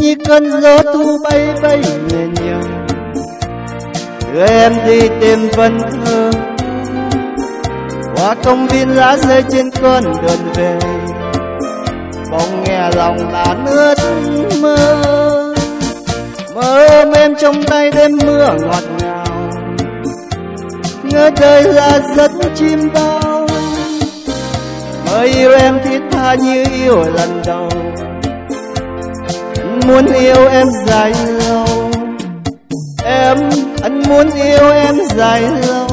như cơn gió thu bay bay nhẹ nhàng, đưa em đi tìm vần thơ qua công viên lá rơi trên con đường về. Bỗng nghe lòng ta ướt mơ, mơ ôm em trong tay đêm mưa ngọt ngào, ngỡ đời là giấc chim bao. Mơ yêu em thiết tha như yêu lần đầu, anh muốn yêu em dài lâu. Anh muốn yêu em dài lâu.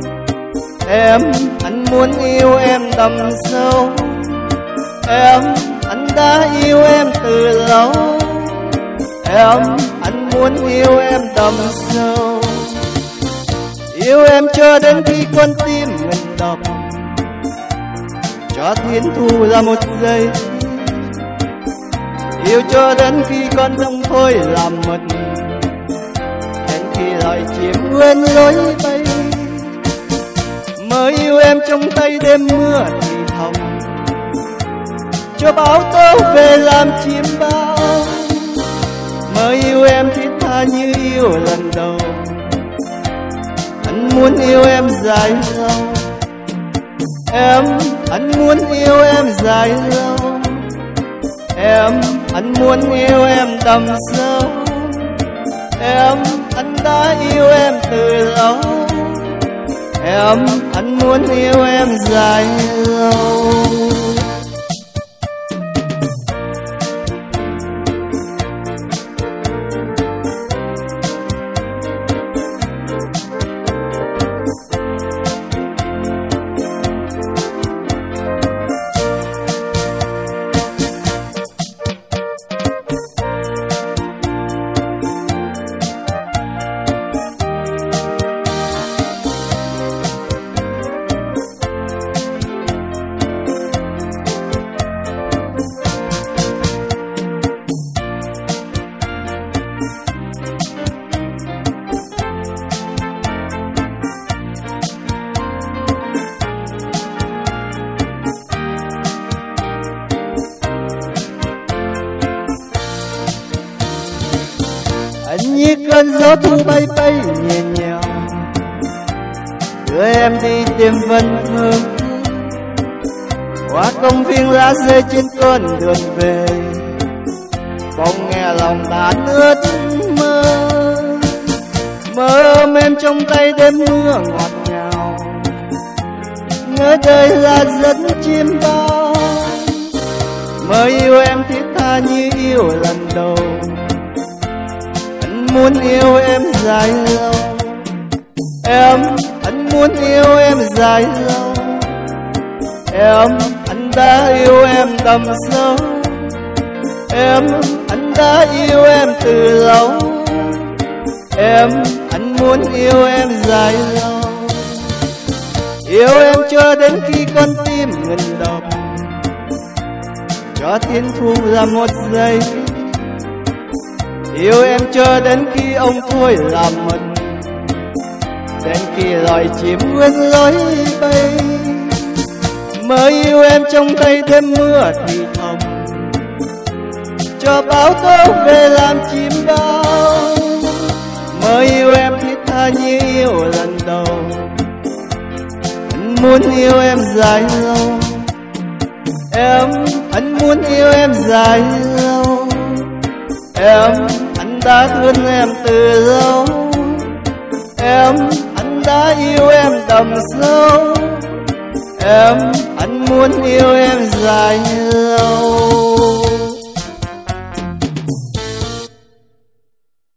Anh muốn yêu em đậm sâu. Anh đã yêu em từ lâu. Anh muốn yêu em đậm sâu. Yêu em cho đến khi con tim ngừng đập, cho thiên thu là một giây. Yêu cho đến khi con không thôi làm mất, đến khi lời chim quên lối bay. Mơ yêu em trong tay đêm mưa thì thầm, cho bão tố về làm chim bao. Mơ yêu em thiết tha như yêu lần đầu, anh muốn yêu em dài lâu. Anh muốn yêu em dài lâu. Anh muốn yêu em đậm sâu. Anh đã yêu em từ lâu. Anh muốn yêu em dài lâu. Anh như cơn gió thu bay bay nhẹ nhàng, đưa em đi tìm vần thơ qua công viên lá rơi trên con đường về. Bỗng nghe lòng ta ướt mơ, mơ ôm em trong tay đêm mưa ngọt ngào, ngỡ đời là giấc chim bao. Mơ yêu em thiết tha như yêu lần đầu, anh muốn yêu em dài lâu. Anh muốn yêu em dài lâu. Anh đã yêu em đậm sâu. Anh đã yêu em từ lâu. Anh muốn yêu em dài lâu. Yêu em cho đến khi con tim ngừng đập, cho thiên thu là một giây. Yêu em cho đến khi ông thôi làm mất, đến khi loài chim quên lối bay. Mơ yêu em trong tay đêm mưa thì thầm, cho bão tố về làm chim bao. Mơ yêu em thiết tha như yêu lần đầu, anh muốn yêu em dài lâu. Anh muốn yêu em dài lâu. Anh đã thương em từ lâu. Anh đã yêu em đậm sâu. Anh muốn yêu em dài lâu.